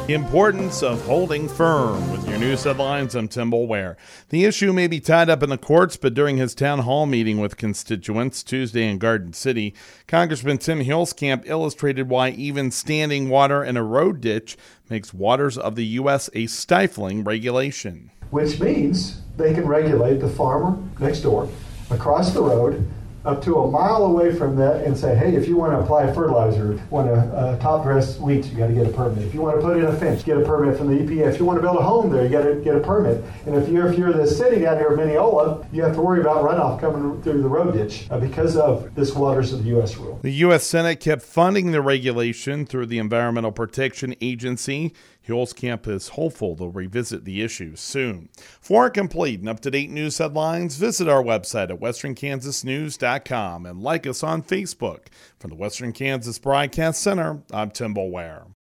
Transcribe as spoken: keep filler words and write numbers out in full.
Importance of holding firm. With your news headlines, I'm Tim Boulware. The issue may be tied up in the courts, but during his town hall meeting with constituents Tuesday in Garden City, Congressman Tim Huelskamp illustrated why even standing water in a road ditch makes waters of the U S a stifling regulation. Which means they can regulate the farmer next door, across the road, up to a mile away from that and say, hey, if you want to apply fertilizer, want to uh, top dress weeds, you got to get a permit. If you want to put in a fence, get a permit from the E P A. If you want to build a home there, you got to get a permit. And if you're if you're the city down here of Mineola, you have to worry about runoff coming through the road ditch uh, because of this waters of the U S rule. The U S Senate kept funding the regulation through the Environmental Protection Agency. Huelskamp is hopeful they'll revisit the issue soon. For complete and up-to-date news headlines, visit our website at western kansas news dot com and like us on Facebook. From the Western Kansas Broadcast Center, I'm Tim Boulware.